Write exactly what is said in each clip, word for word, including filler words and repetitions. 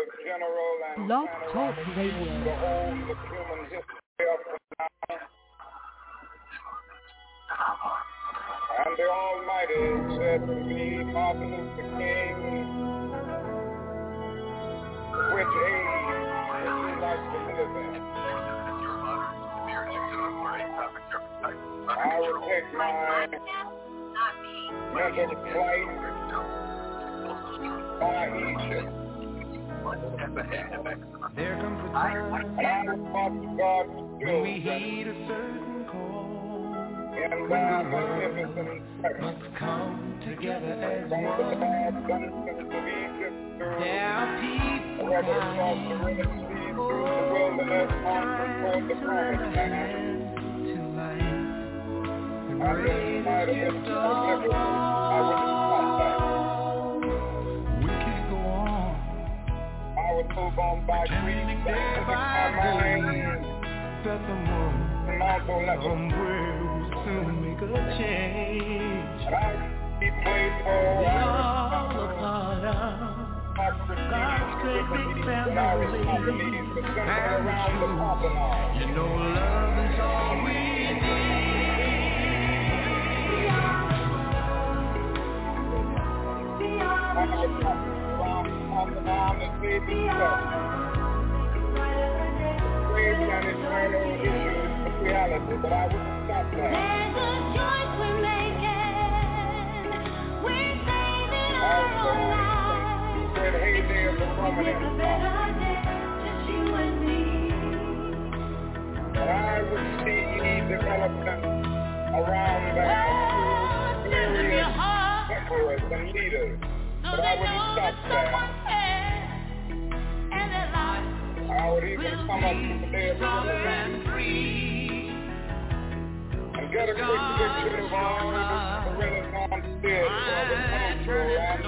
Blog Talk Radio. And the Almighty said to me, Martin Luther King, which age would you like to live in? I would take my mental flight by Egypt. There comes a time when we heed a certain call, when the world must come together as one. There are people crying, oh, time to lend a hand to life, the greatest gift of all. We can't go on. I would move on by pretending day by day that the moment somewhere will soon make a change. He played for we all a part of God's great big family. And true, you know love is all we need. Reality, but I wouldn't stop that. There's a choice we're making. We're saving our own lives. We're in the heyday of the Roman Empire. It's a better day, just you and me. But I would see development around that. Various emperors and leaders. So but I wouldn't stop that. And their lives I would even come up to the day of and free. And get a quick picture of all the Renaissance did for the cultural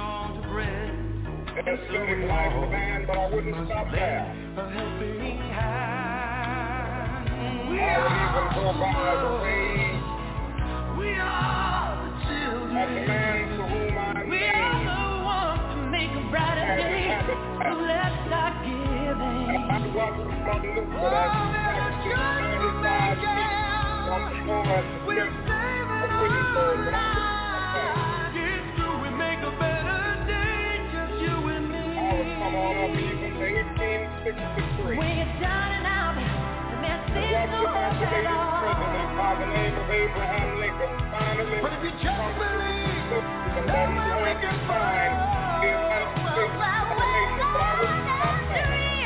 and aesthetic life of man, but I wouldn't stop there. A helping hand. We I would even go by the way we are the children of the man to whom I'm we named. are the ones to make a brighter day. So let's start giving. And I want to come look for that seventy-five feet from the floor at the we're tip saving of Wittenberg, but I it's true, we make a better day, just you and me. I would come on up even to eighteen sixty-three. when you're down and out, the man sees What's no the hope at president all. by the name of Abraham Lincoln finally But if you just believe, and that's then where we went can to find the United States of America, but I wouldn't stop there.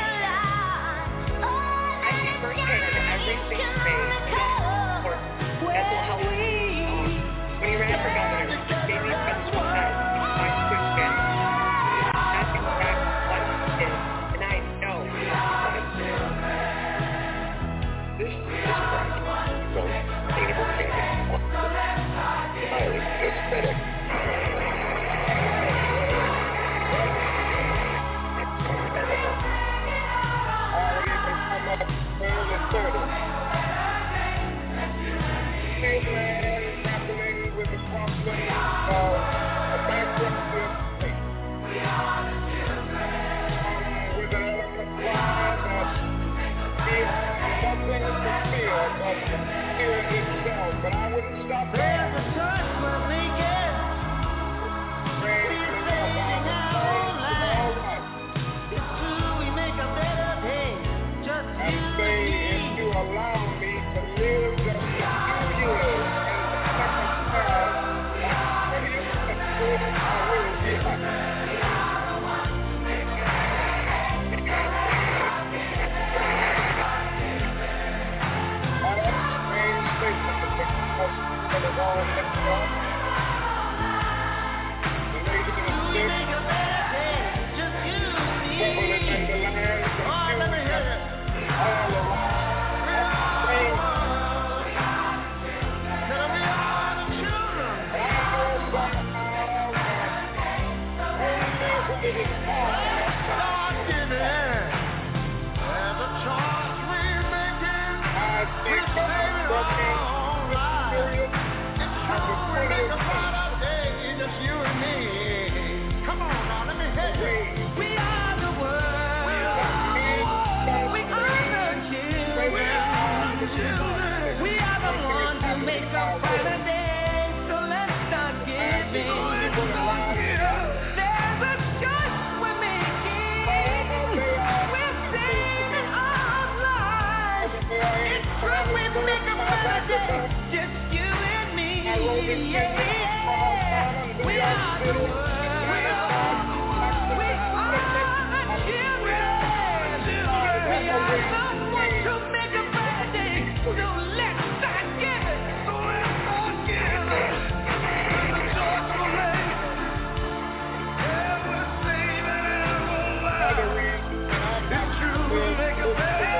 I see firsthand everything you say is important. Mental health. When you ran for governor, you gave me a principle that you find good family. That's exactly what you did, and I know you want to do. This is right. So, sustainable family. Highly aesthetic. Early thirties. Still man grappling with the problem of a bankruptcy of state. With an element line that is nothing to fear but fear itself. But I wouldn't stop there. there's a choice we're making. We're saving our own lives. It's true, we make a better day, just and you say, and if me. you allow me to live just a few years in the second term, when you consider I will be happy. My strange statement to take the most that is all better day, just you and me. Yeah, yeah. We are the world. We are the children. We are someone to make a better day. So let's not give it. So let's not give it. The joyful race. Yeah, we're saving our lives. It's true, we'll make a better day.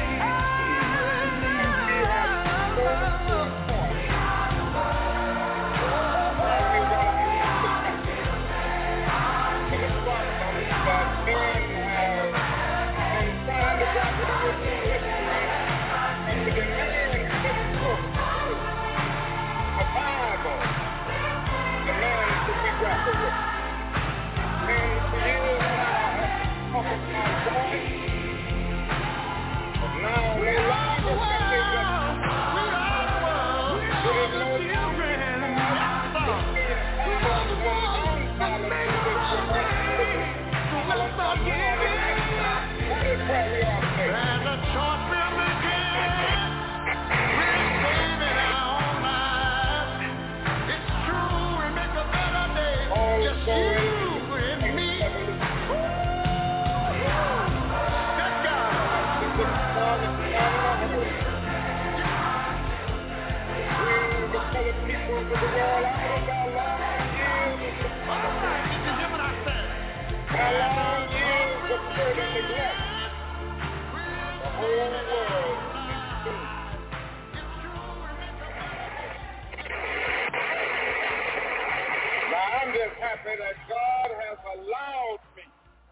That God has allowed me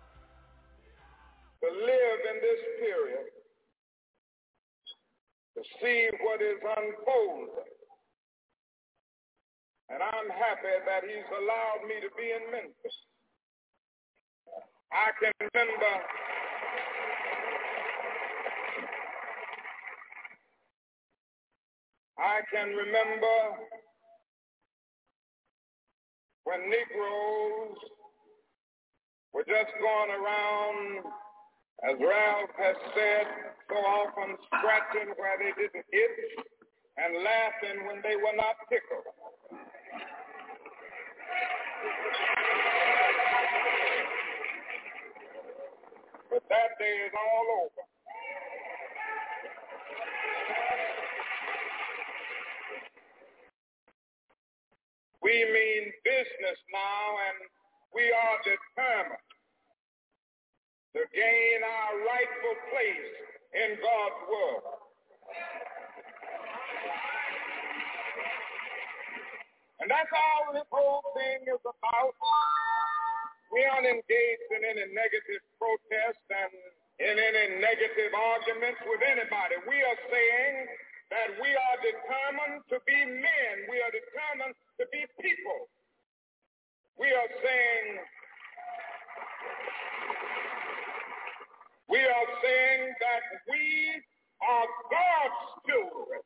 to live in this period to see what is unfolding. And I'm happy that he's allowed me to be in Memphis. I can remember I can remember when Negroes were just going around, as Ralph has said, so often scratching where they didn't itch and laughing when they were not tickled. But that day is all over. We mean business now, and we are determined to gain our rightful place in God's world. And that's all this whole thing is about. We aren't engaged in any negative protest and in any negative arguments with anybody. We are saying that we are determined to be men. We are determined to be people. We are saying, we are saying that we are God's children.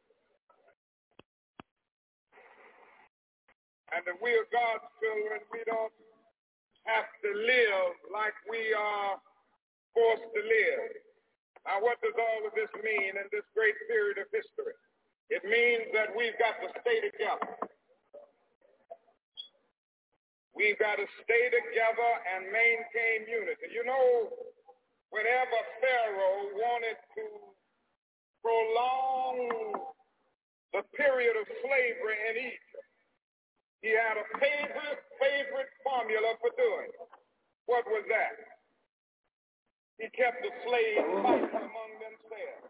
And if we are God's children, we don't have to live like we are forced to live. Now, what does all of this mean in this great period of history? It means that we've got to stay together. We've got to stay together and maintain unity. You know, whenever Pharaoh wanted to prolong the period of slavery in Egypt, he had a favorite, favorite formula for doing it. What was that? He kept the slaves fighting among themselves.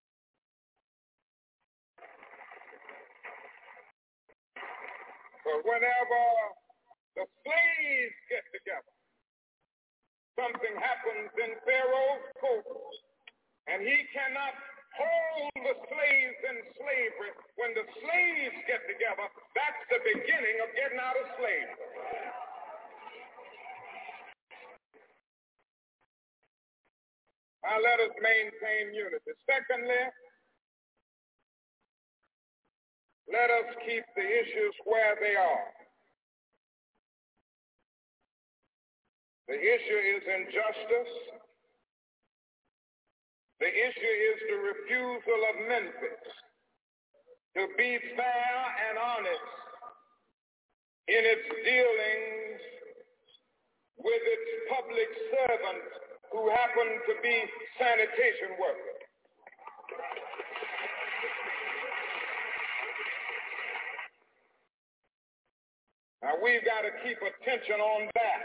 But whenever the slaves get together, something happens in Pharaoh's court, and he cannot hold the slaves in slavery. When the slaves get together, that's the beginning of getting out of slavery. Now let us maintain unity. Secondly, let us keep the issues where they are. The issue is injustice. The issue is the refusal of Memphis to be fair and honest in its dealings with its public servants who happen to be sanitation workers. Now, we've got to keep attention on that.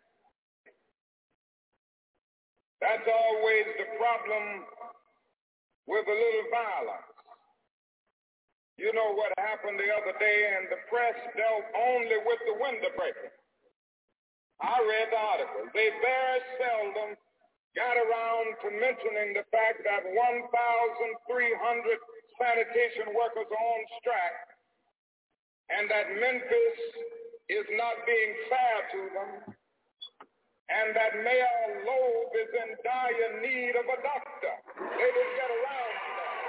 That's always the problem with a little violence. You know what happened the other day, and the press dealt only with the window breaker. I read the article. They very seldom got around to mentioning the fact that one thousand three hundred sanitation workers are on strike, and that Memphis is not being fair to them, and that Mayor Loeb is in dire need of a doctor. They didn't get around to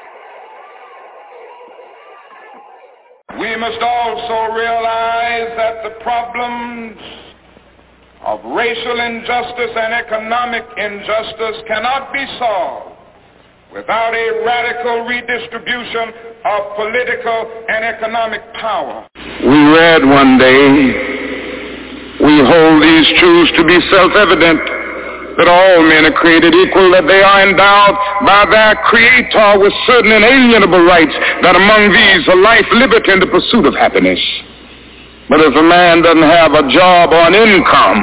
that. We must also realize that the problems of racial injustice and economic injustice cannot be solved without a radical redistribution of political and economic power. We read one day, we hold these truths to be self-evident, that all men are created equal, that they are endowed by their Creator with certain inalienable rights, that among these are life, liberty, and the pursuit of happiness. But if a man doesn't have a job or an income,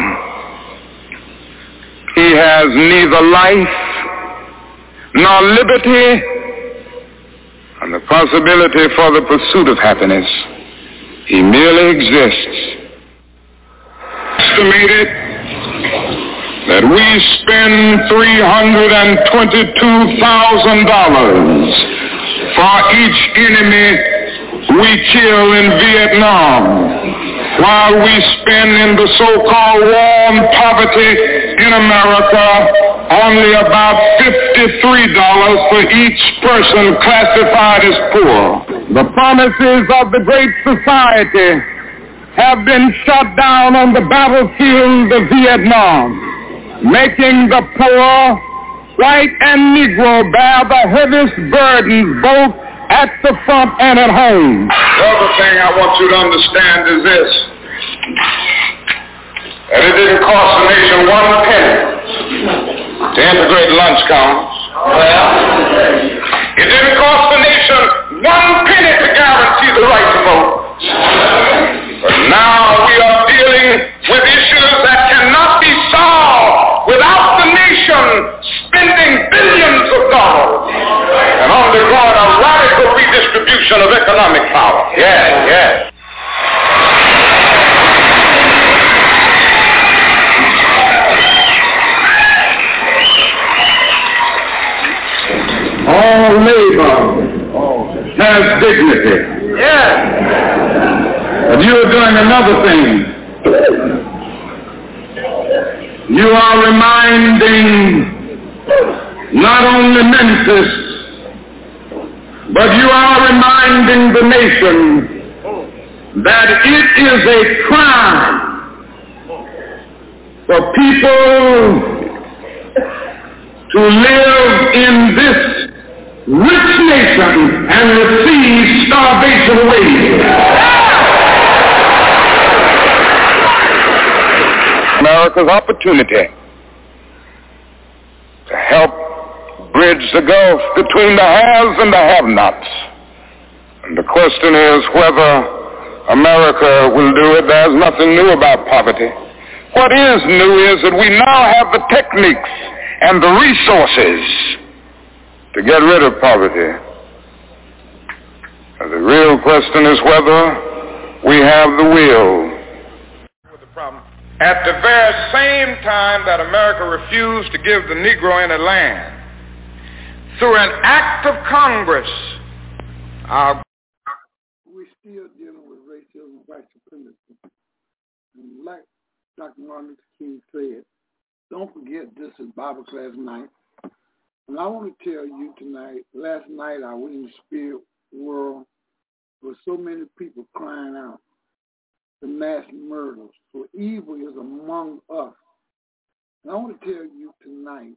he has neither life nor liberty and the possibility for the pursuit of happiness. He merely exists. Estimated that we spend three hundred twenty-two thousand dollars for each enemy we kill in Vietnam, while we spend in the so-called war on poverty in America only about fifty-three dollars for each person classified as poor. The promises of the Great Society have been shot down on the battlefield of Vietnam, making the poor, white and Negro, bear the heaviest burdens both at the front and at home. The other thing I want you to understand is this, that it didn't cost the nation one penny to integrate lunch counters. It didn't cost the nation one penny to guarantee the right to vote. But now we are dealing with issues that cannot be solved without the nation spending billions of dollars and undergoing a radical redistribution of economic power. Yes, yes. All labor has dignity. Yes. But you are doing another thing. You are reminding not only Memphis, but you are reminding the nation that it is a crime for people to live in this rich nation and receive starvation wages. America's opportunity to help bridge the gulf between the haves and the have-nots. And the question is whether America will do it. There's nothing new about poverty. What is new is that we now have the techniques and the resources to get rid of poverty. And the real question is whether we have the will. At the very same time that America refused to give the Negro any land, through an act of Congress, our we're still dealing with racism and white supremacy. And like Doctor Martin Luther King said, don't forget this is Bible class night. And I want to tell you tonight, last night I was in the spirit world with so many people crying out the mass murders, for evil is among us. And I want to tell you tonight,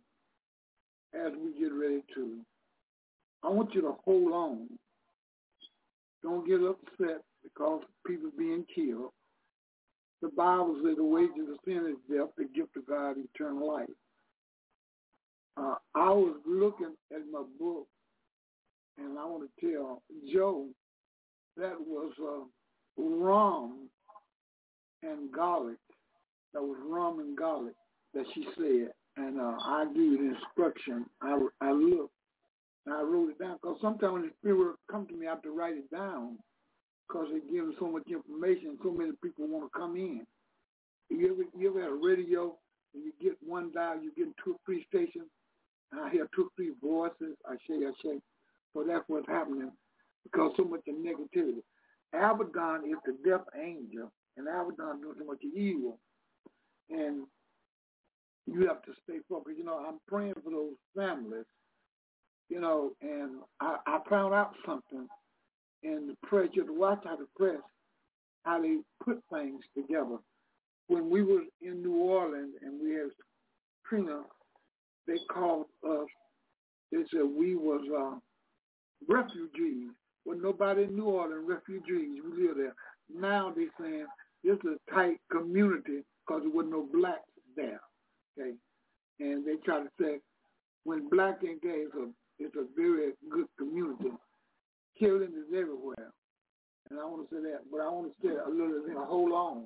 as we get ready to, I want you to hold on don't get upset because people being killed. The Bible says the wages of sin is death, the gift of God, eternal life. Uh, I was looking at my book, and I want to tell Joe that was uh, rum and garlic. That was rum and garlic that she said. And uh, I gave you the instruction. I, I looked, and I wrote it down. Because sometimes when the Spirit comes to me, I have to write it down because it gives so much information. So many people want to come in. You ever, you ever had a radio, and you get one dial, you get two or three stations, and I hear two or three voices. I say, I say. So that's what's happening because so much of negativity. Abaddon is the death angel, and Abaddon doing so much evil. And you have to stay focused. You know, I'm praying for those families, you know, and I, I found out something in the press. You have to watch how the press, how they put things together. When we were in New Orleans and we had Trina, they called us, they said we was uh, refugees. Well, nobody in New Orleans, refugees, we live there. Now they're saying this is a tight community because there was no blacks there, okay? And they try to say when black and gay is a, it's a very good community, killing is everywhere. And I want to say that, but I want to say a little bit, hold on.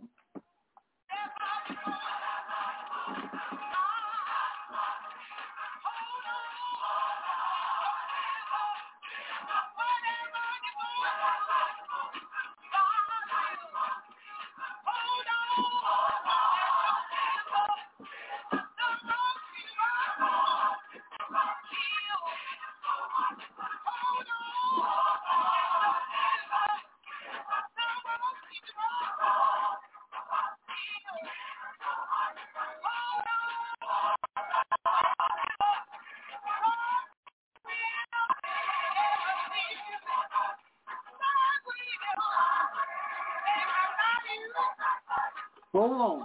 Hold on.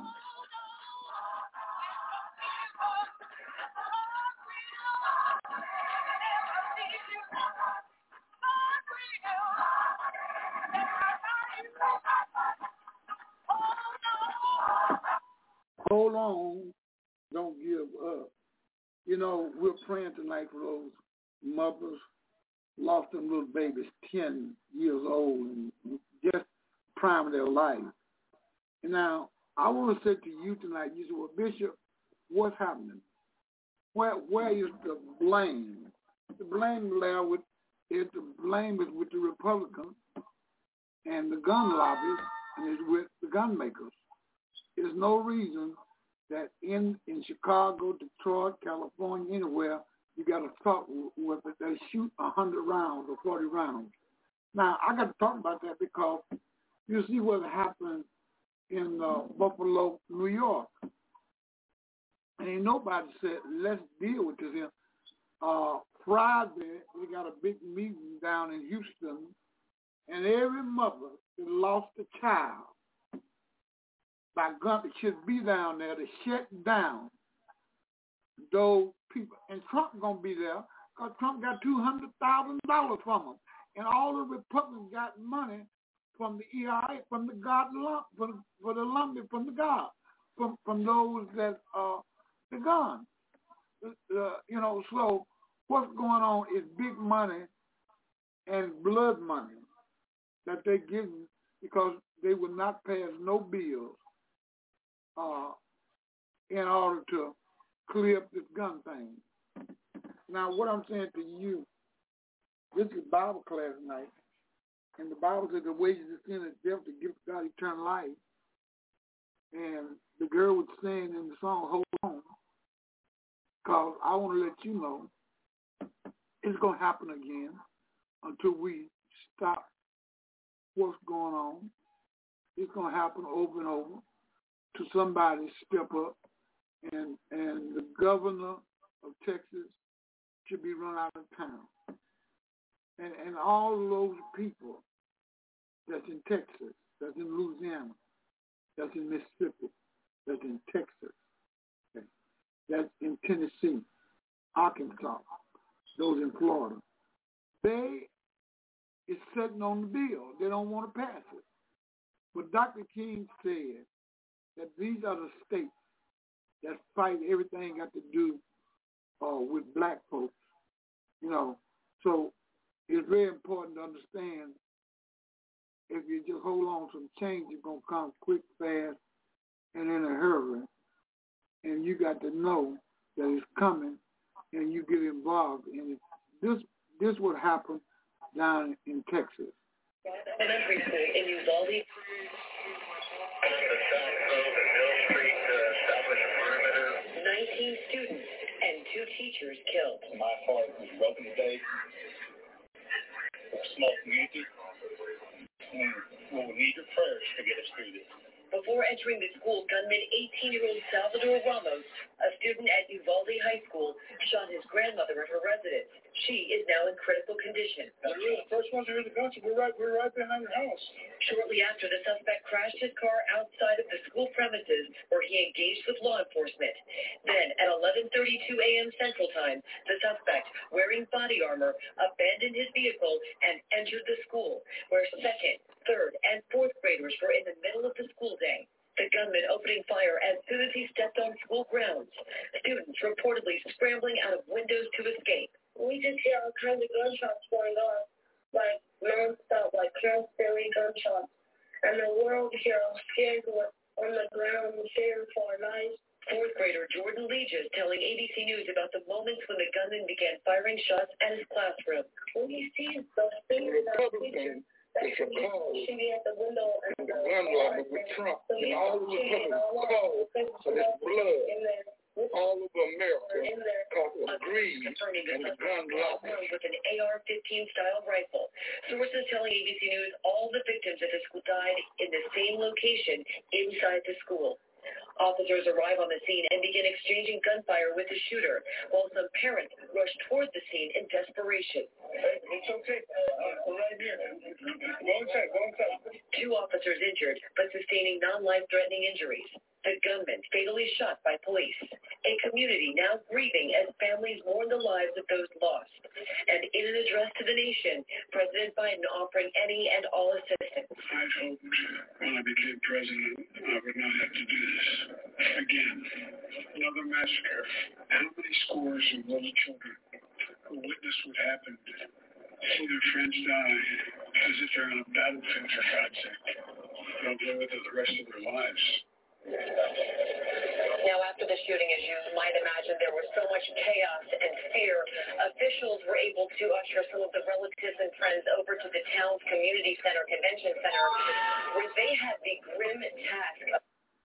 Hold on. Don't give up. You know, we're praying tonight for those mothers lost them little babies ten years old and just prime of their life. And now, I want to say to you tonight, you say, well, Bishop, what's happening? Where where is the blame? The blame there with is the blame is with the Republicans and the gun lobbies, and it's with the gun makers. There's no reason that in, in Chicago, Detroit, California, anywhere, you got to talk with it. They shoot one hundred rounds or forty rounds. Now, I got to talk about that because you see what happened in uh, Buffalo, New York. And ain't nobody said, let's deal with this here. Uh, Friday, we got a big meeting down in Houston, and every mother that lost a child by gun should be down there to shut down those people. And Trump going to be there because Trump got two hundred thousand dollars from them. And all the Republicans got money from the E I A, from the God, from, for the lumber, from the God, from from those that uh the gun. Uh, you know, so what's going on is big money and blood money that they're getting because they will not pass no bills uh, in order to clear up this gun thing. Now, what I'm saying to you, this is Bible class tonight. And the Bible says the wages of sin is death, the gift of God eternal life. And the girl was saying in the song, hold on, because I want to let you know it's going to happen again until we stop what's going on. It's going to happen over and over till somebody step up. And, and the governor of Texas should be run out of town. And, and all of those people that's in Texas, that's in Louisiana, that's in Mississippi, that's in Texas, okay, that's in Tennessee, Arkansas, those in Florida, they it's sitting on the bill. They don't want to pass it. But Doctor King said that these are the states that fight everything got to do uh, with black folks. You know, so it's very important to understand if you just hold on, some change is going to come quick, fast, and in a hurry. And you got to know that it's coming, and you get involved. And this this would happen down in Texas. Elementary school in Uvalde. nineteen students and two teachers killed. My heart was broken today. A small community. And we'll need your prayers to get us through this. Before entering the school, gunman eighteen-year-old Salvador Ramos, a student at Uvalde High School, shot his grandmother at her residence. She is now in critical condition. We were the first ones to hear the gunshots. We're right, we're right behind your house. Shortly after, the suspect crashed his car outside of the school premises where he engaged with law enforcement. Then, at eleven thirty-two a.m. Central Time, the suspect, wearing body armor, abandoned his vehicle and entered the school, where second, third, and fourth graders were in the middle of the school day. The gunman opening fire as soon as he stepped on school grounds. Students reportedly scrambling out of windows to escape. We just hear all kinds of gunshots going on, like non-stop, like constantly gunshots. And the world here all scared on the ground and fearing for our lives. Fourth grader Jordan Legis telling A B C News about the moments when the gunman began firing shots at his classroom. When he sees those fingers on the picture, It's a call. she be at the window and The gun lobby with Trump and all the Republicans called for this blood all over America because of greed and the gun lobby. With an A R fifteen style rifle. Sources telling A B C News all the victims at the school died in the same location inside the school. Officers arrive on the scene and begin exchanging gunfire with the shooter, while some parents rush toward the scene in desperation. Hey, it's okay. Uh, right here. Go inside, go inside. Two officers injured, but sustaining non-life-threatening injuries. The gunman fatally shot by police. A community now grieving as families mourn the lives of those lost. And in an address to the nation, President Biden offering any and all assistance. I hoped when I became president, I would not have to do this again. Another massacre. How many scores of little children who witnessed what happened see their friends die as if they're on a battlefield, for God's sake? They'll live with it the rest of their lives. Now, after the shooting, as you might imagine, there was so much chaos and fear. Officials were able to usher some of the relatives and friends over to the town's community center, convention center, where they had the grim task of...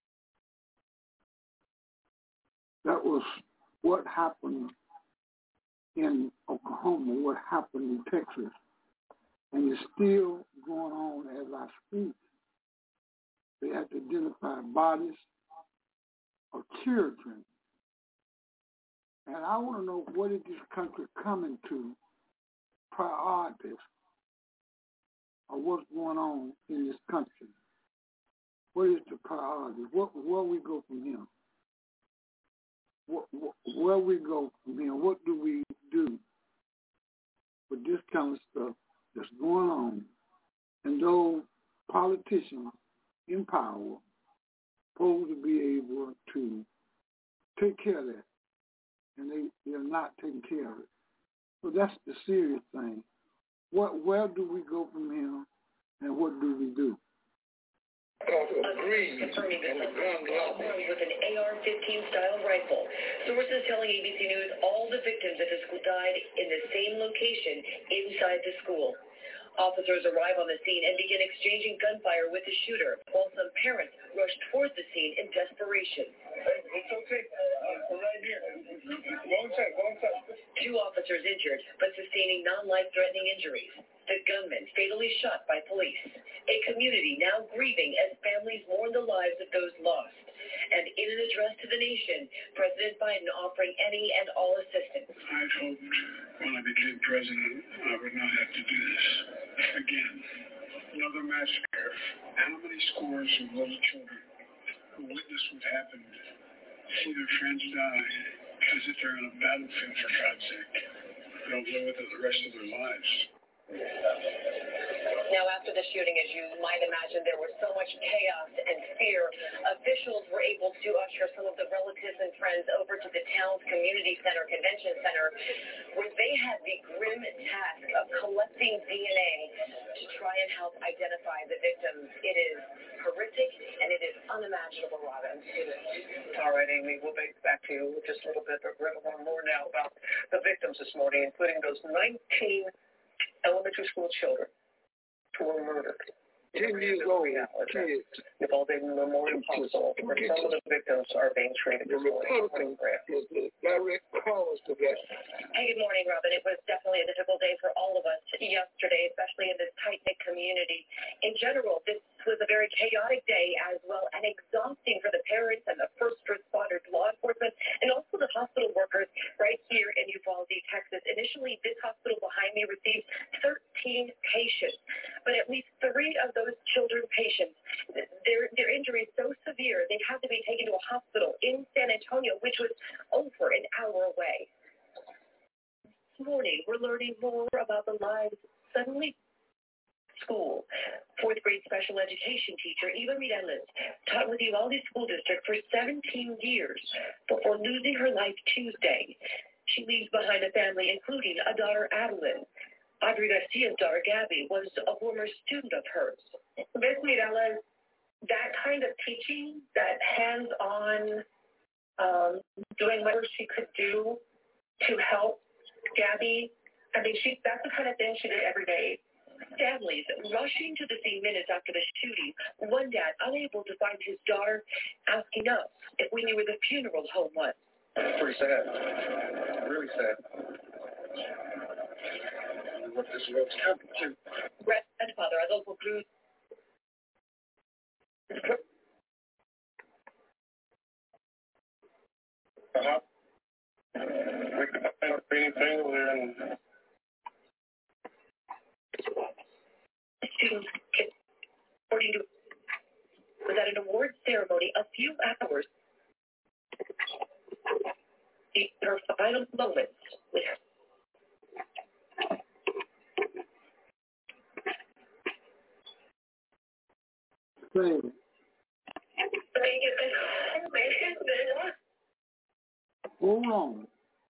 That was what happened in Oklahoma, what happened in Texas, and it's still going on as I speak. They have to identify bodies of children. And I want to know, what is this country coming to, priorities of what's going on in this country? What is the priority? What, where we go from here? What, what, where we go from here? What do we do with this kind of stuff that's going on? And those politicians in power supposed to be able to take care of that, and they, they're not taking care of it. So that's the serious thing. What, where do we go from here, and what do we do? Because of greed and the gun lobby. With an A R fifteen style rifle. Sources telling A B C News all the victims at the school died in the same location inside the school. Officers arrive on the scene and begin exchanging gunfire with the shooter, while some parents rush toward the scene in desperation. Hey, it's okay. Uh, right here. Go inside, go inside. Two officers injured, but sustaining non-life-threatening injuries. The gunman fatally shot by police. A community now grieving as families mourn the lives of those lost. And in an address to the nation, President Biden offering any and all assistance. I hoped when I became president, I would not have to do this again. Another massacre. How many scores of little children who witnessed what happened see their friends die as if they're on a battlefield, for God's sake? They'll live with it the rest of their lives. Now, after the shooting, as you might imagine, there was so much chaos and fear. Officials were able to usher some of the relatives and friends over to the town's community center, convention center, where they had the grim task of collecting D N A to try and help identify the victims. It is horrific, and it is unimaginable, Robin. All right, Amy, we'll be back to you in just a little bit, but we're going to learn more now about the victims this morning, including those nineteen elementary school children who were murdered. Ten years old kids. Uvalde Memorial Hospital, where some of the victims are being treated. The Republican was the direct cause to that. Hey, good morning, Robin. It was definitely a difficult day for all of us yesterday, especially in this tight-knit community. In general, this was a very chaotic day as well, and exhausting for the parents and the first responders, law enforcement, and also the hospital workers right here in Uvalde, Texas. Initially, this hospital behind me received thirteen patients, but at least three of those children patients, their their injury is so severe, they had to be taken to a hospital in San Antonio, which was over an hour away. This morning, we're learning more about the lives suddenly. School. Fourth grade special education teacher Eva Mireles taught with the Uvalde School District for seventeen years before losing her life Tuesday. She leaves behind a family, including a daughter, Adeline. Audrey Garcia's daughter, Gabby, was a former student of hers. Miz Mireles, that kind of teaching, that hands-on, um, doing whatever she could do to help Gabby, I mean, she that's the kind of thing she did every day. Families rushing to the scene minutes after the shooting. One dad unable to find his daughter, asking us if we knew where the funeral home was. It's pretty sad. Really sad. What this world's coming to. Brett and Father, Adolfo Cruz. Uh-huh. We could find anything over there and students, according to, was at an award ceremony a few hours. Her final moments with her. Same. Hold on.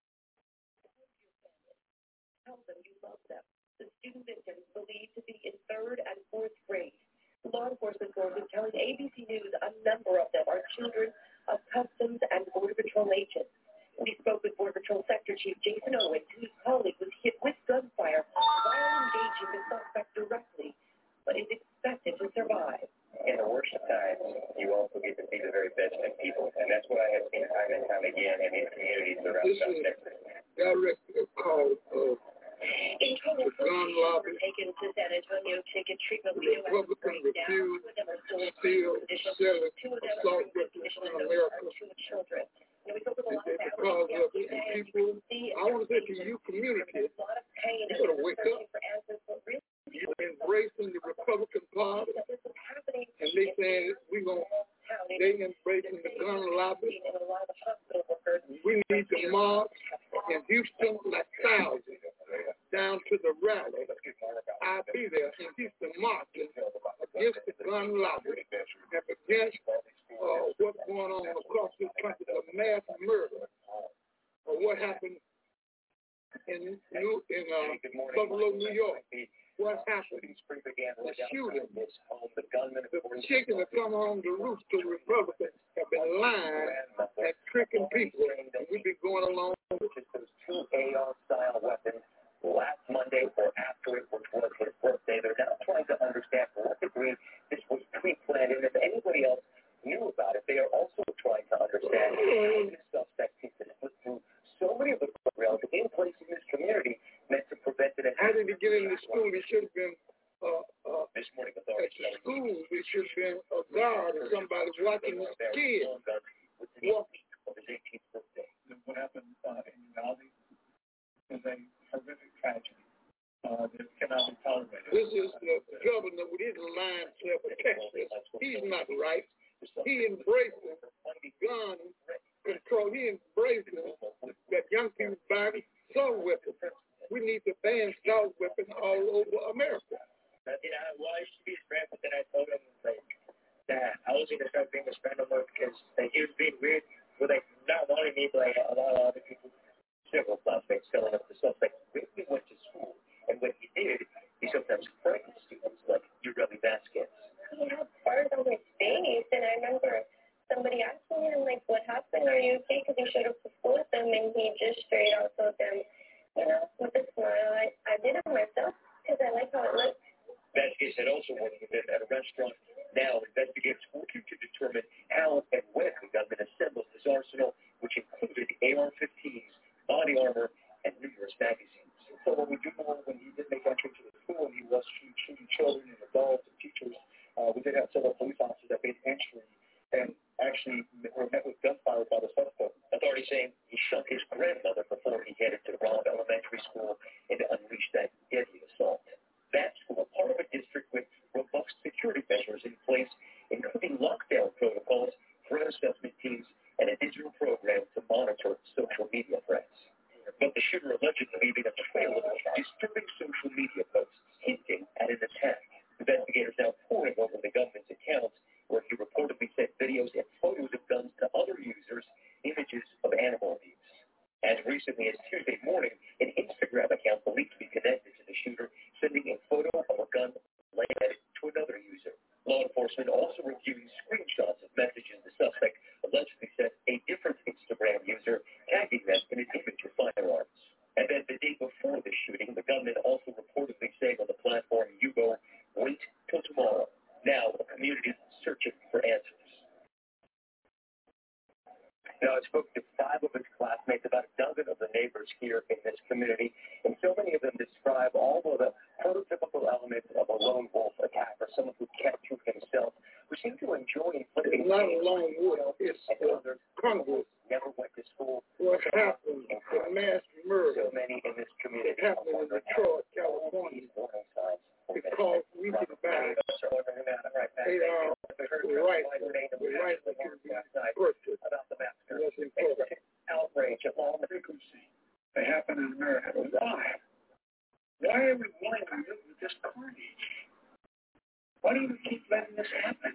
Tell them you love them. The student victims believed to be in third and fourth grade. Law enforcement sources telling A B C News a number of them are children of Customs and Border Patrol agents. We spoke with Border Patrol Sector Chief Jason Owens, whose colleague was hit with gunfire while engaging the suspect directly, but is expected to survive. In the worst of times, you also get to see the very best in people, and that's what I have seen time and time again in these communities around South Texas. Direct call of In total, fourteen were taken to San Antonio to get treatment. We know as of right now, two of them are still in critical condition. Two of them are in critical condition, and those are two children. You know, we spoke with a lot of families yesterday. People, I want to say to you, community, you better wake up. You're embracing the Republican Party, and they saying we gonna, they embracing the gun lobby. We need to march in Houston like thousands down to the rally. I'll be there in Houston marching against the gun lobby and against uh, what's going on across this country, the mass murder of what happened in New in uh, Buffalo, New York. What happened? The shooting. The chicken that come home to roost to the Republicans have been lying and tricking people. And we've been going along with those two A R-style weapons last Monday or after it, which was his birthday. They're now trying to understand to what degree this was pre-planned, and if anybody else knew about it, they are also trying to understand how this suspect seems to slip through so many of the rails in place in this community meant to prevent it. How did he get into school? He should have been uh, uh, this morning. At the school, there should have been a guard or somebody watching his kid. Walking. What happened uh, in Uvalde is a horrific tragedy uh, that cannot be tolerated. This is the governor with his line self of Texas. He's not right. He embracing gun control. He embracing that young people buy assault weapons. we need to ban assault weapons all over America. Uh, you know, well, I used to be his friend, but then I told him, like, that I was going to start being his friend no more because, like, he was being weird with, like, not wanting me, but, like, a lot of other people, several classmates telling us the stuff, like, when we went to school, and when he did, he sometimes frightened students, like Ureli Vasquez. He had bars on his face, and I remember somebody asking him, like, what happened? Are you okay? Because he showed up to school with them, and he just straight out told them, you know, with a smile, I, I did it myself because I like how it looks. Vasquez had also worked with him at a restaurant. Now, investigators working to determine how and when the gunman assembled his arsenal, which included A R fifteens, body armor, and numerous magazines. So what we do know when he did make entry to the school and he was shooting children and adults and teachers, uh, we did have several police officers that made entry and actually were met with gunfire by the suspect. Authorities saying he shot his grandmother before he headed to Robb Elementary School and unleashed that deadly assault. That school, part of a district with robust security measures in place, including lockdown protocols, threat assessment teams, and a digital program to monitor social media threats. But the shooter allegedly leaving a trail of disturbing social media posts hinting at an attack. Investigators now poring over the government's accounts where he reportedly sent videos and photos of guns to other users, images of animal abuse. As recently as Tuesday morning, an Instagram account believed to be connected to the shooter sending a photo of a gun landed to another user. Law enforcement also reviewing screenshots of messages the suspect allegedly sent a different Instagram user, tagging them in an image of firearms. And then the day before the shooting, the gunman also reportedly saying on the platform, Yugo, wait till tomorrow. Now, a community searching for answers. Now, I spoke to five of his classmates, about a dozen of the neighbors here in this community, and so many of them describe all of the prototypical elements of a lone wolf attacker, someone who kept to himself, who seemed to enjoy flipping It's not a lone wolf, it's a Congress. Never went to school. What happened? The mass murder. So many in this community. It happened in Detroit, California. Because we can buy eight hours the right, the right that can be purchased. That's important. Outrage of all the frequency. They happen in America. Why? Why are we willing to live with this carnage? Why do we keep letting this happen?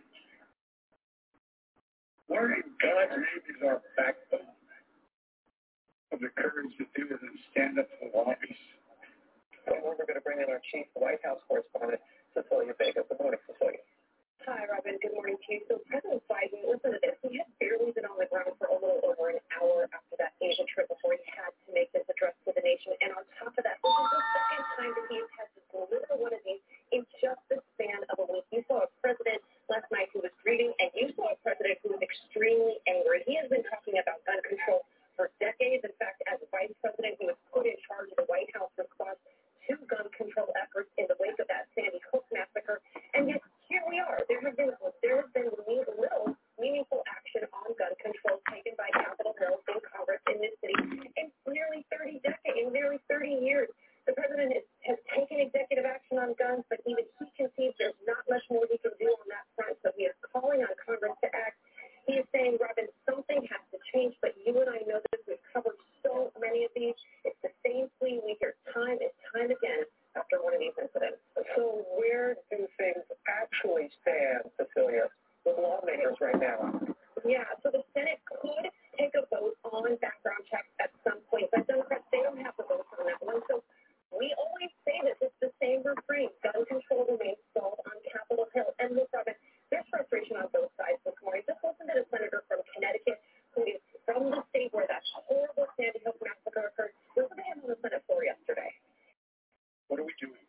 Where in God's name is our backbone of the courage to do it and stand up for the lobbies? So we're going to bring in our chief White House correspondent, Cecilia Vega. Good morning, Cecilia. Hi, Robin. Good morning to you. So President Biden, listen to this. He had barely been on the ground for a little over an hour after that Asia trip before he had to make this address to the nation. And on top of that, this is the second time that he has had to deliver one of these in just the span of a week. You saw a president last night who was greeting, and you saw a president who was extremely angry. He has been talking about gun control for decades. In fact, as vice president, he was put in charge of the White House response to gun control efforts in the wake of that Sandy Hook massacre. And yet, here we are. There has been there has been little meaningful action on gun control taken by Capitol Hill in Congress in this city in nearly thirty decades, in nearly thirty years. The president has, has taken executive action on guns, but even he concedes there's not much more he can do on that front. So he is calling on Congress to act. He is saying, Robin, something has to change, but you and I know this. We've covered so many of these. It's the same plea we hear time and time again after one of these incidents. So where do things actually stand, Cecilia, with lawmakers right now? Yeah, so the Senate could take a vote on background checks at some point, but Democrats, they don't have the votes on that one. So we always say this. It's the same refrain. Gun control remains stalled on Capitol Hill. And look, Robin, there's frustration on both sides this morning. Just listen to the senator from Connecticut who is from the state where that horrible Sandy Hook massacre occurred. Listen to him on the Senate floor yesterday. What are we doing?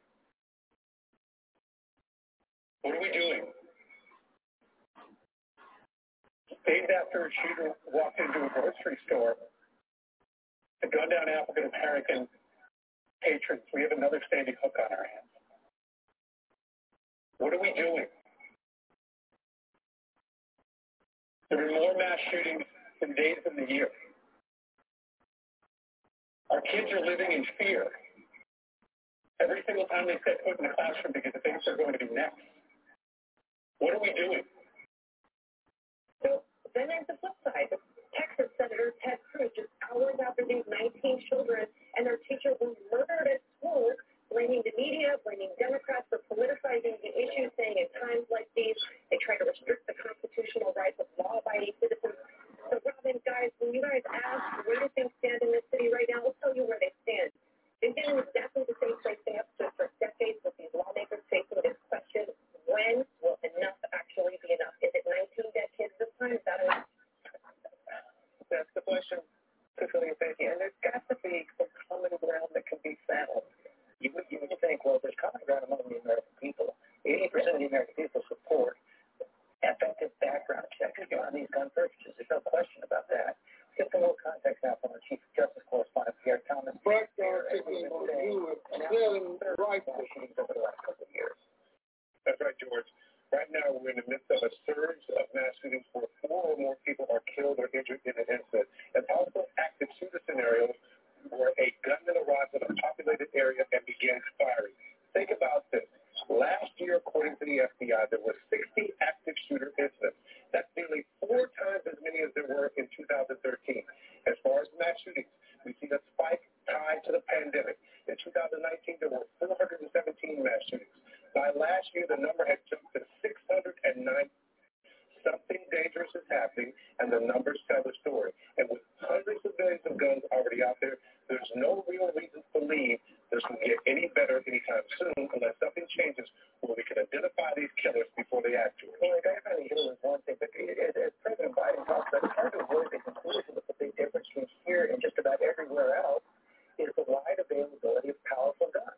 What are we doing? Days after a shooter walked into a grocery store to gun down African American patrons, we have another Sandy Hook on our hands. What are we doing? There are more mass shootings than days in the year. Our kids are living in fear every single time they set foot in the classroom because of things are going to be next. What are we doing? So then there's the flip side. Texas Senator Ted Cruz, just hours after these nineteen children and their teacher were murdered at five school shootings over the last couple of years. That's right, George. Right now, we're in the midst of a surge of mass shootings where four or more people are killed or injured in an incident, and also active shooter scenarios where a gunman arrives in a populated area and begins firing. Think about this. Last year, according to the F B I, there were sixty active shooter incidents. That's nearly four times as many as there were in two thousand thirteen. As far as mass shootings, we see a spike tied to the pandemic. In two thousand nineteen, there were four hundred seventeen mass shootings. By last year, the number had jumped to six hundred nine. Something dangerous is happening, and the numbers tell the story. And with hundreds of millions of guns already out there, there's no real reason to believe this will get any better anytime soon unless something changes where we can identify these killers before they act to it. Well, identifying killers is one thing, but as President Biden talks about, it's hard to avoid the conclusion that the big difference between here and just about everywhere else is the wide availability of powerful guns.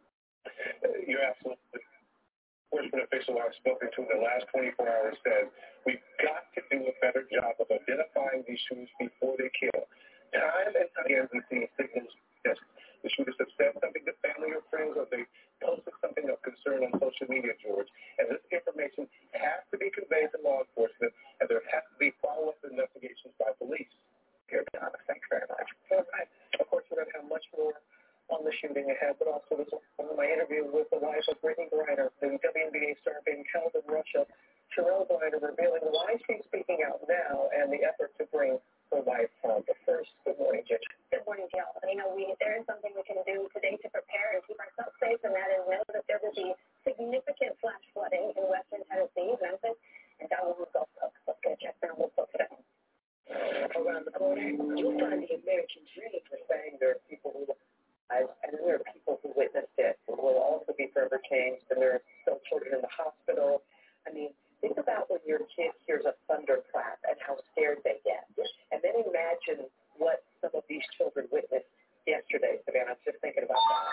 Uh, you're absolutely. Enforcement official I've spoken to in the last twenty-four hours said we've got to do a better job of identifying these shooters before they kill. Time and time again, we see signals that the shooters have said something to family or friends, or they posted something of concern on social media, George. And this information has to be conveyed to law enforcement, and there has to be follow-up investigations by police. Here, Thomas, thanks very much. All right. Of course, we're going to have much more on the shooting ahead, but also this was my interview with the wife of Brittany Griner, the W N B A star being held in Russia. Sherelle Griner revealing why she's speaking out now and the effort to bring her wife home. But first, good morning, Ginger. Good morning, Jill. You know, we, there is something we can do today to prepare and keep ourselves safe, and that is know that there will be significant flash flooding in western Tennessee, Memphis, and down the Gulf Coast. Let's get a check down. We'll put it down. Around the corner, you'll find the American dream for saying there are people who and there are people who witnessed it who will also be forever changed, and there are still children in the hospital. I mean, think about when your kid hears a thunderclap and how scared they get. And then imagine what some of these children witnessed yesterday. Savannah, I'm just thinking about that.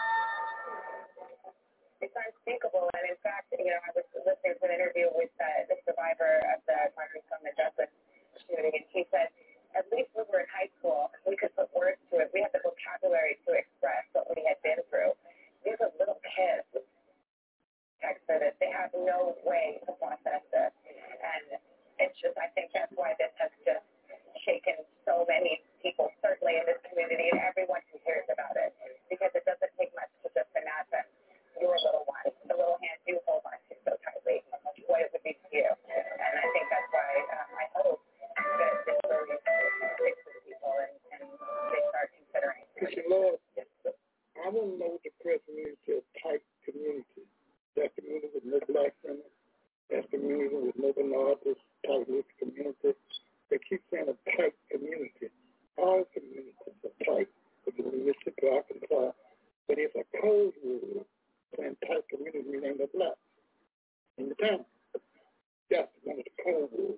It's unspeakable, and in fact, you know, I was listening to an interview with uh, the survivor of the Marjorie Stoneman Douglas shooting, and he said, at least when we were in high school, we could put words to it. We had the vocabulary to express what we had been through. These are little kids. Text said it. They have no way to process this. And it's just, I think that's why this has just shaken so many people, certainly in this community, and everyone who hears about it. Because it doesn't take much to just imagine your little one, the little hand you hold on to so tightly, what it would be to you. And I think that's why um, I hope that this story sticks with people and, and they start considering. Because you Lord, I want to know what the press means to a tight community. That community with no blacks in it, that community with no minorities, tight-knit community. They keep saying a tight community. All communities are tight. Because in Mississippi, Arkansas, but it's a code word saying tight community meaning the blacks in the town. That's one of the code words.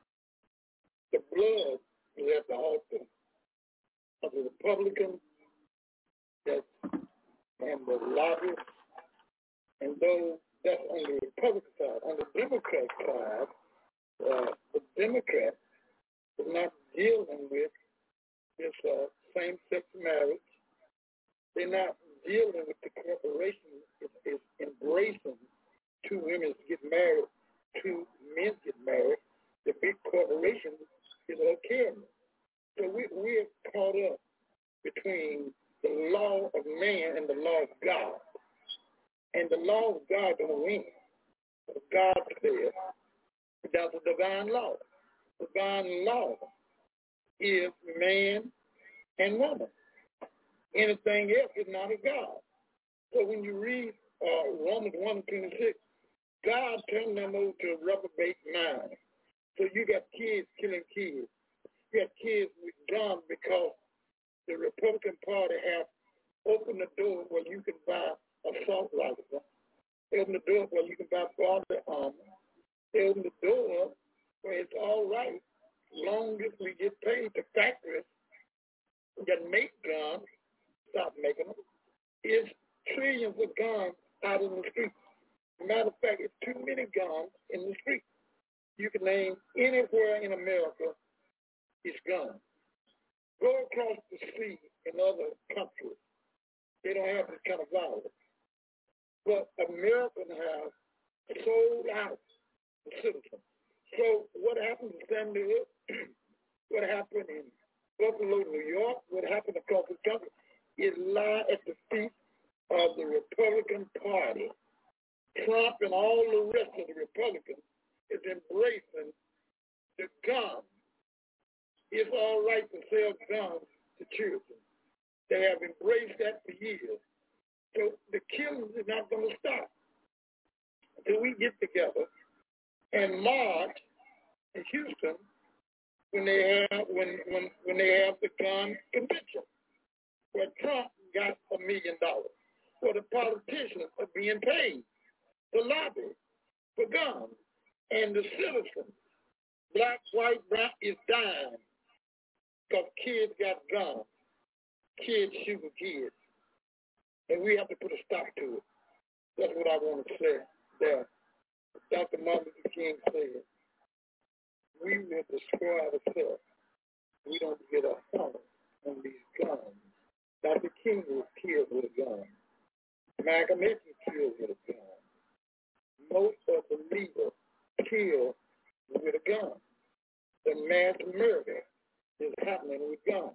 The blood is at the altar of the Republicans that, and the lobbyists and those that's on the Republican side. On the Democrat side, uh, the Democrats are not dealing with this uh, same-sex marriage. They're not dealing with the corporation is, is embracing two women to get married, two men get married. The big corporation is okay. So we, we're caught up between the law of man and the law of God. And the law of God don't win. God says that's a divine law. Divine law is man and woman. Anything else is not of God. So when you read uh, Romans one twenty-six, God turned them over to a reprobate mind. So you got kids killing kids. You got kids with guns because the Republican Party have opened the door where you can buy assault rifles. They open the door where you can buy body armor. They open the door where it's all right, long as we get paid. The factories that make guns stop making them. It's trillions of guns out in the street. Matter of fact, it's too many guns in the street. You can name anywhere in America, it's guns. Go across the sea in other countries. They don't have this kind of violence. but Americans have sold out the citizens. So what happened in Samuel Hill, what happened in Buffalo, New York, what happened across the country, it lie at the feet of the Republican Party. Trump and all the rest of the Republicans is embracing the gun. It's all right to sell guns to children. They have embraced that for years. So the killing is not going to stop until we get together and march in Houston when they have when when when they have the gun convention, where Trump got a million dollars, where the politicians are being paid to lobby for guns, and the citizens, black, white, brown, is dying because kids got guns, kids shooting kids, and we have to put a stop to it. That's what I want to say there. Doctor Martin Luther King said, we will destroy ourselves. We don't get a home on these guns. Doctor King was killed with a gun. Malcolm X was killed with a gun. Most of the leaders killed with a gun. The mass murder is happening with guns.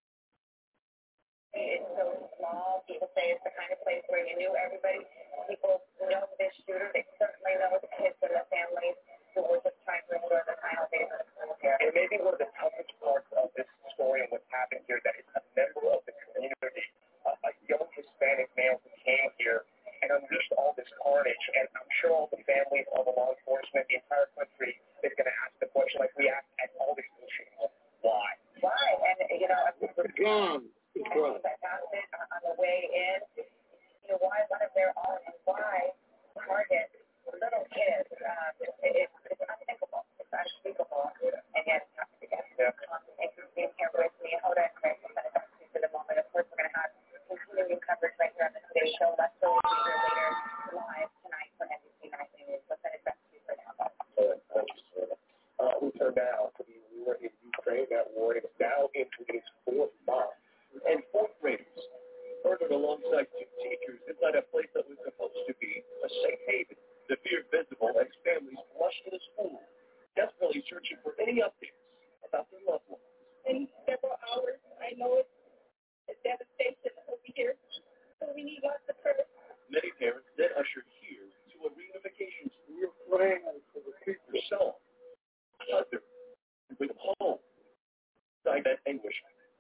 It's so small. People say it's the kind of place where you knew everybody. People know this shooter. They certainly know the kids and the families who were just trying to enjoy the final days of the school year. And maybe one of the toughest parts of this story and what's happened here, that is a member of the community, a, a young Hispanic male who came here and unleashed all this carnage. And I'm sure all the families, all the law enforcement, the entire country is going to ask the question like we ask at all these school shootings. Why? Why? And, you know, the gun. Right. That happened on the way in, you know, why one of their own and why target little kids. Um, it, it's, it's unthinkable. It's unspeakable. And yet, again, thanks for being here with me. Hold on, Chris. I'm going to talk to you for the moment. Of course, we're going to have continuing coverage right here on the Today Show. Let's go with you later live tonight for N B C nine News. Let's send it back to you for now. Uh, we turned out to be war in Ukraine. That war is now into its fourth month. And fourth graders murdered alongside two teachers inside a place that was supposed to be a safe haven. The fear visible as families rushed to the school, desperately searching for any updates about their loved ones. In several hours, I know it's a devastation over here, so we need lots of prayers. Many parents then ushered here to a reunification school. We're praying for the people. Yourself, other, with home, inside that anguish.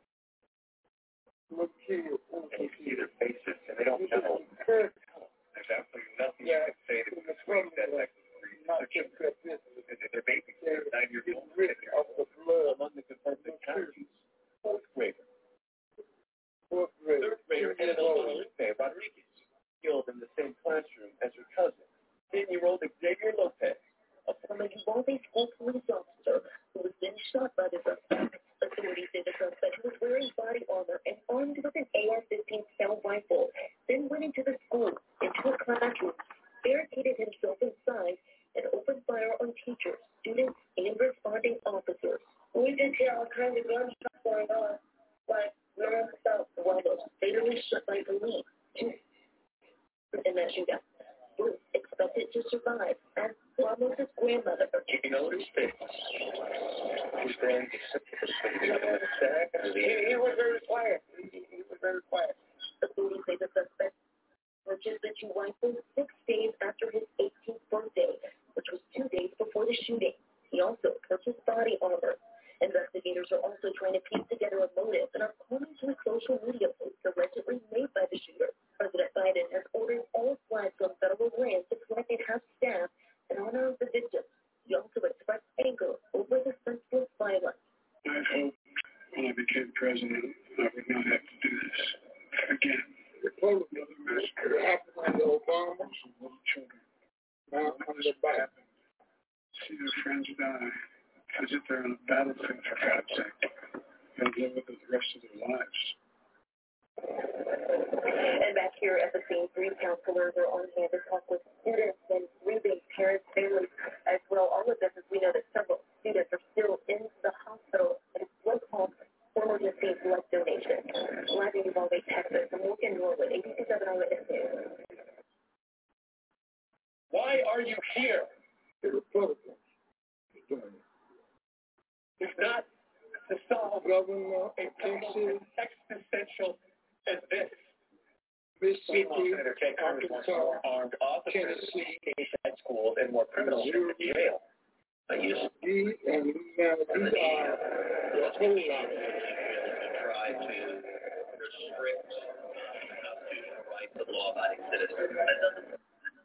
Look here, and you see their faces, and they don't know. There's absolutely nothing yeah, you can say to explain that type of research. Their babies, they're nine years old, rid of the blood among the confronted counties. Fourth grader. Fourth grader. Third grader, and Felipe Rodriguez, killed in the same classroom as her cousin, ten-year-old Xavier Lopez, a former Uvalde school police officer who was then shot by the suspect. Authorities say the suspect was wearing body armor and armed with an A R fifteen style rifle, then went into the school, into a classroom, barricaded himself inside, and opened fire on teachers, students, and responding officers. We did hear all kinds of gunshots going on, like non-stop, while those fatally shot by police. In that shootout, Bruce expected to survive, and Ramos's grandmother, he noticed things. He stands He was very quiet. He, he was very quiet. Authorities say the suspect purchased the two rifles six days after his eighteenth birthday, which was two days before the shooting. He also purchased body armor. Investigators are also trying to piece together a motive and are calling to a social media post allegedly made by the shooter. President Biden has ordered all flags on federal land to collect and have staff in honor of the victims. He also expressed anger over the senseless violence. I hope when I became president, I would not have to do this again. Republicans massacre happened under Obama. Some little children. Now What has happened? See their friends die as if they're on a battlefield, for God's sake. They'll live with it the rest of their lives. And back here at the scene, three counselors are on hand to talk with students and grieving parents, families as well. All of this, as we know that several students are still in the hospital at what's called emergency blood donation. Live in Uvalde, Texas. I'm Morgan Norwood, A B C seven Eyewitness News. are you here? The Republicans are doing it. It's not to solve Governor a problem as existential as this. Mississippi, Senator Ted Cruz wants more armed officers at schools and more criminals in jail. These and now these are the whole lot. Try to restrict the constitutional rights of law-abiding citizens. That doesn't.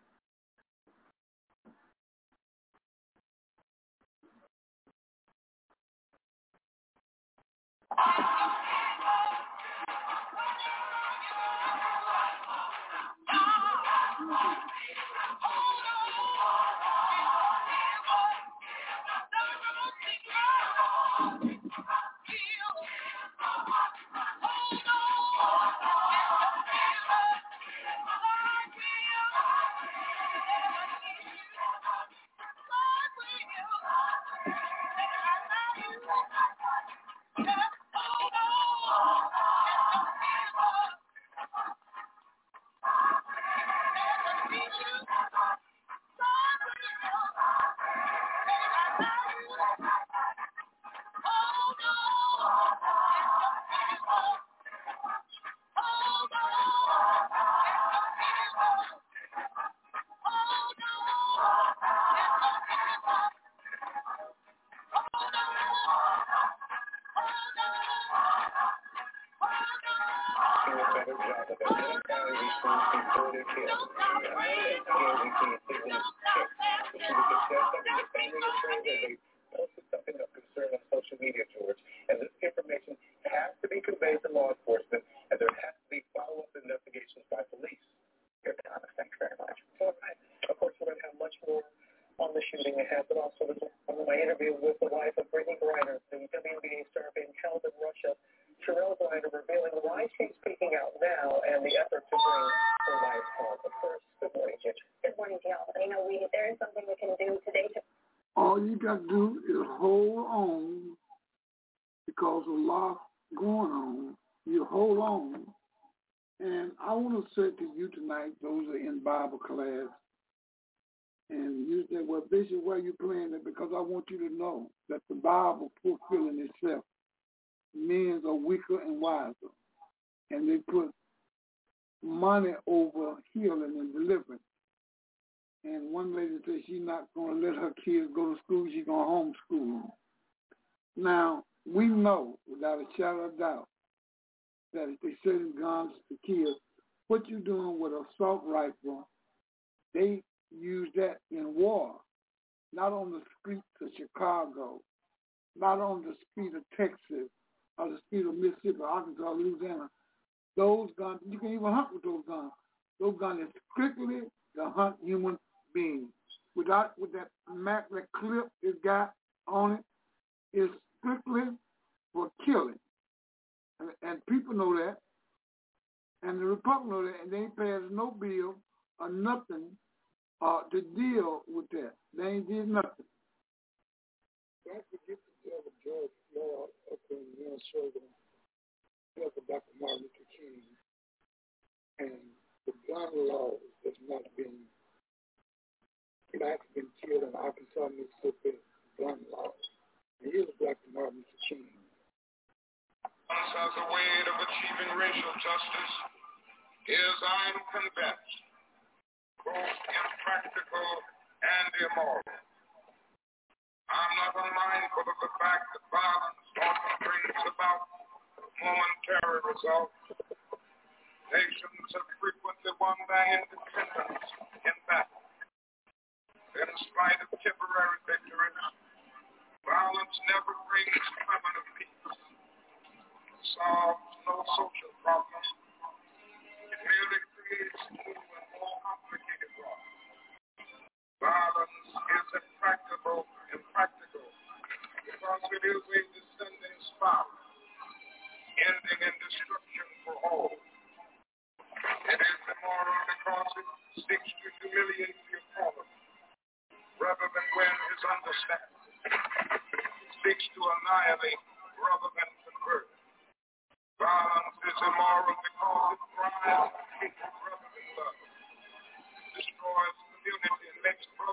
All you got to do is hold on because a lot going on. You hold on. And I want to say to you tonight, those are in Bible class, and you say, well, Bishop, why are you playing it? Because I want you to know that the Bible fulfilling itself. Men are weaker and wiser. And they put money over healing and deliverance. And one lady said she's not going to let her kids go to school. She's going to homeschool them. Now, we know without a shadow of doubt that if they send guns to kill, what you're doing with an assault rifle, they use that in war, not on the streets of Chicago, not on the street of Texas, or the street of Mississippi, Arkansas, Louisiana. Those guns, you can even hunt with those guns. Those guns are strictly to hunt human beings. Without with that map, that clip it got on it, is strictly for killing. And, and people know that. And the Republicans know that, and they ain't passed no bill or nothing uh, to deal with that. They ain't did nothing. Don't forget the deal with George Floyd up in Minnesota, deal with Doctor Martin Luther King, and the gun laws that's not been, blacks been killed in Arkansas, Mississippi, gun laws. And here's Doctor Martin Luther King. As a way of achieving racial justice is, I am convinced, both impractical and immoral. I'm not unmindful of the fact that violence often brings about momentary results. Nations have frequently won their independence in battle. In spite of temporary victories, violence never brings permanent peace. Solves no social problem. It merely creates new and more complicated ones. Violence is impractical, impractical because it is a descending spiral, ending in destruction for all. It is immoral because it seeks to humiliate the opponent rather than win his understanding. It seeks to annihilate rather than convert. Violence is immoral because it drives hate rather than love. It destroys community and makes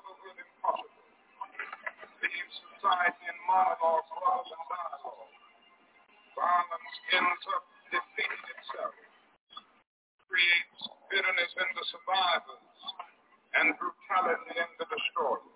monologues, brothers and dialogue. Violence ends up defeating itself, creates bitterness in the survivors, and brutality in the destroyers.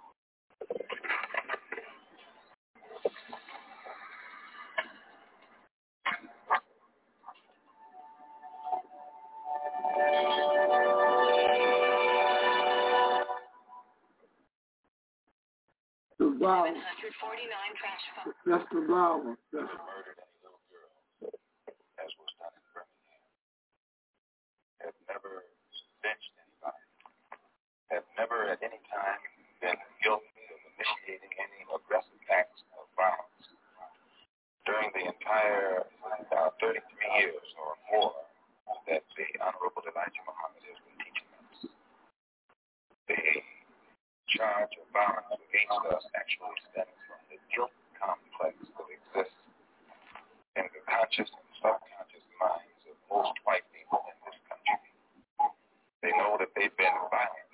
Survival. That's survival. That's murdered any little girl, as was done in Birmingham. Have never lynched anybody. Have never at any time been guilty of initiating any aggressive acts of violence. During the entire uh, thirty-three years or more that the Honorable Elijah Muhammad has been teaching us, the charge of violence against us actually stems from the guilt complex that exists in the conscious and subconscious minds of most white people in this country. They know that they've been violent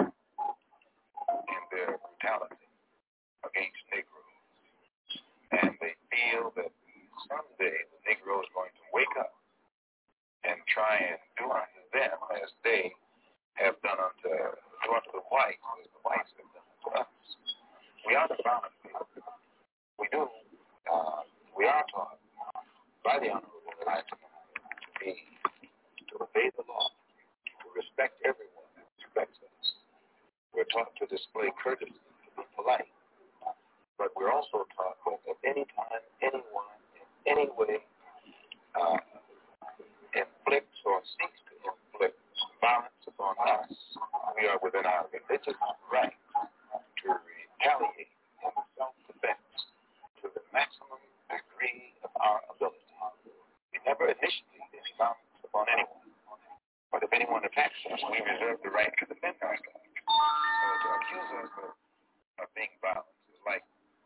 in their brutality against Negroes, and they feel that someday the Negro is going to wake up and try and do unto them as they have done unto, do unto the whites as the whites have done unto us. We are the violent people. We do. Uh, we are taught by the Honorable Elijah to be, to obey the law, to respect everyone that respects us. We're taught to display courtesy, to be polite. But we're also taught that at any time, anyone, in any way, uh, inflicts or seeks to inflict violence upon us, we are within our religious right to retaliate in self-defense to the maximum degree of our ability. We never initiate any violence upon anyone, but if anyone attacks us, we reserve the right to defend ourselves. So to accuse us of, of being violent is like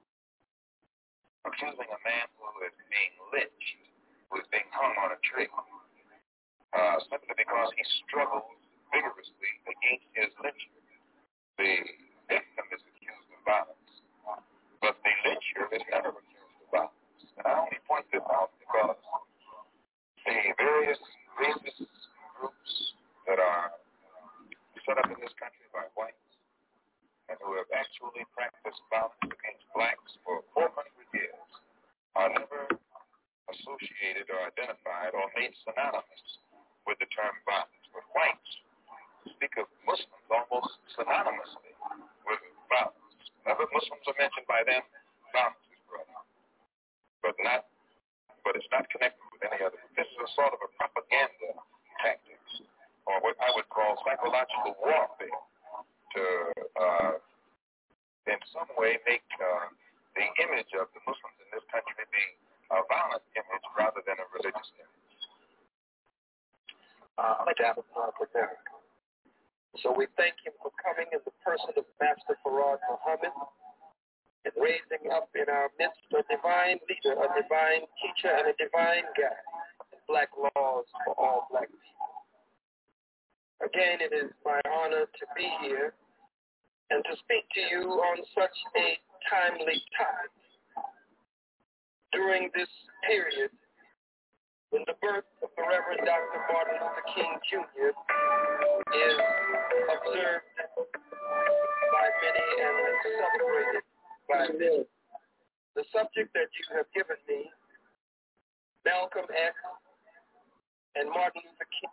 accusing a man who is being lynched, who is being hung on a tree, uh, simply because he struggles vigorously against his lyncher. The victim is accused of violence, but the lyncher is never accused of violence. And I only point this out because the various racist groups that are set up in this country by whites and who have actually practiced violence against blacks for four hundred years are never associated or identified or made synonymous with the term violence. But whites speak of Muslims almost synonymously with violence. Whenever Muslims are mentioned by them, violence is brought up. But not, but it's not connected with any other. This is a sort of a propaganda tactics, or what I would call psychological warfare, to uh, in some way make uh, the image of the Muslims in this country be a violent image rather than a religious image. Uh, Adapt with America. So we thank him for coming in the person of Master Farad Muhammad and raising up in our midst a divine leader, a divine teacher, and a divine guide in black laws for all black people. Again, it is my honor to be here and to speak to you on such a timely time during this period when the birth of the Reverend Doctor Martin Luther King Junior is observed by many and celebrated by many. The subject that you have given me, Malcolm X and Martin Luther King,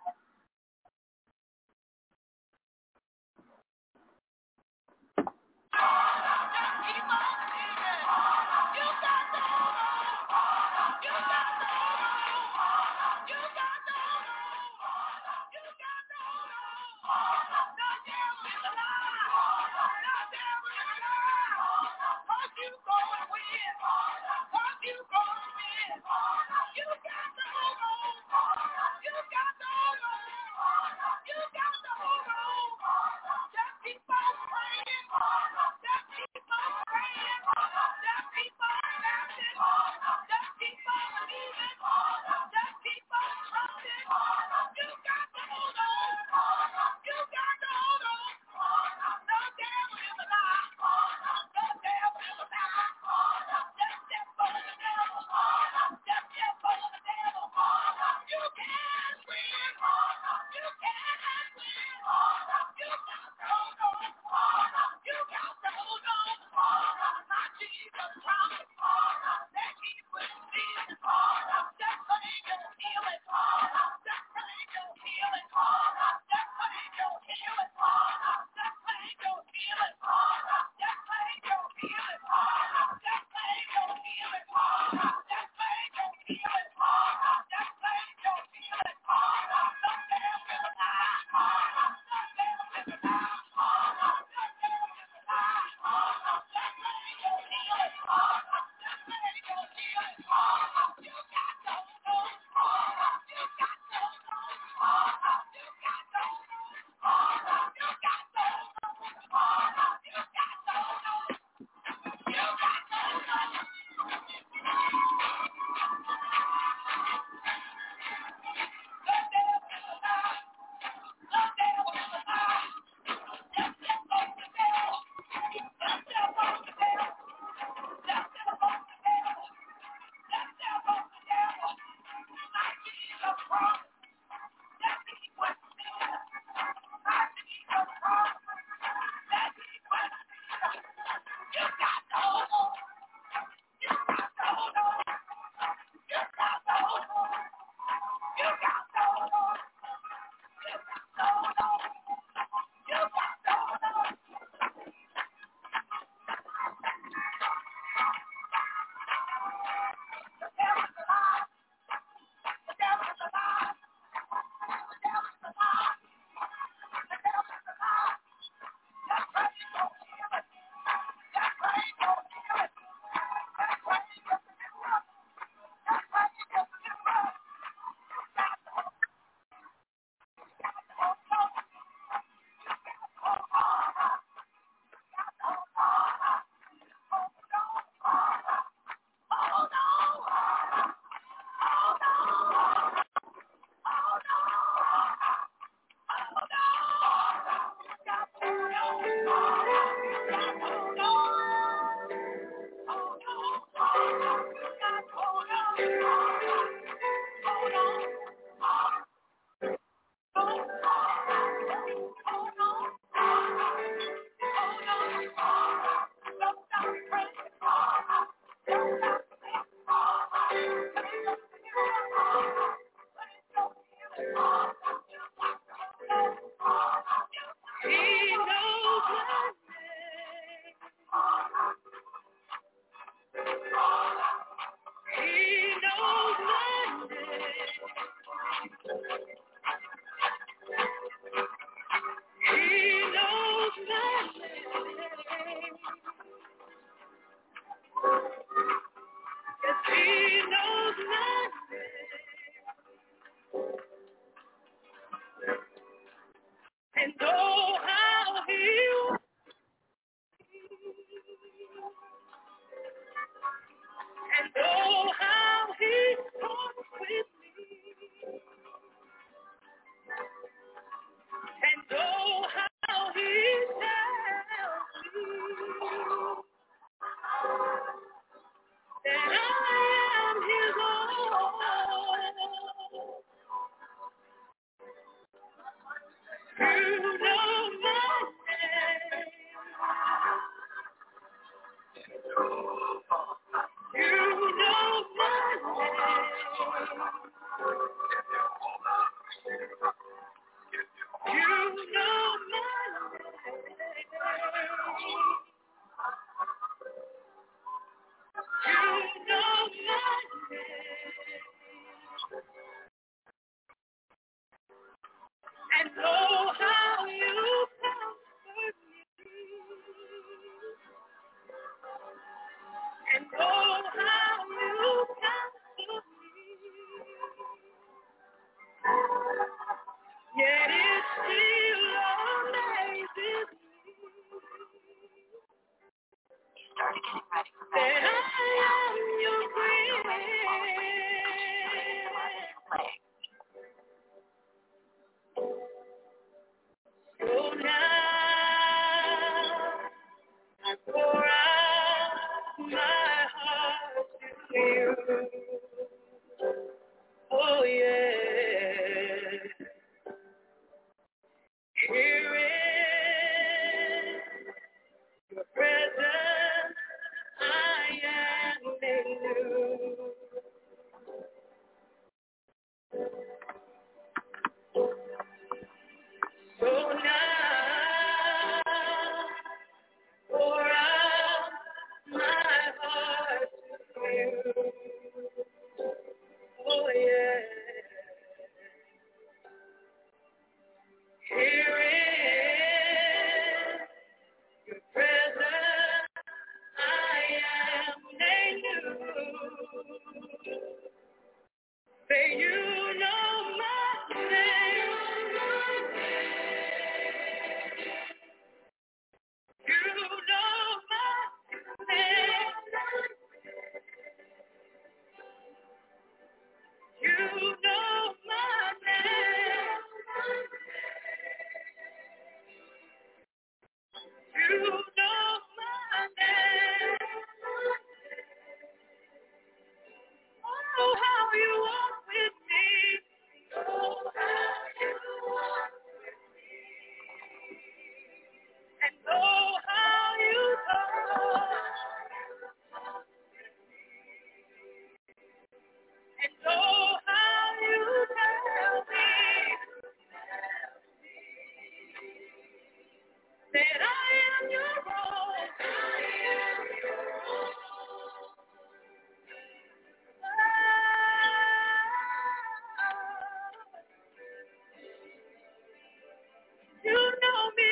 You know me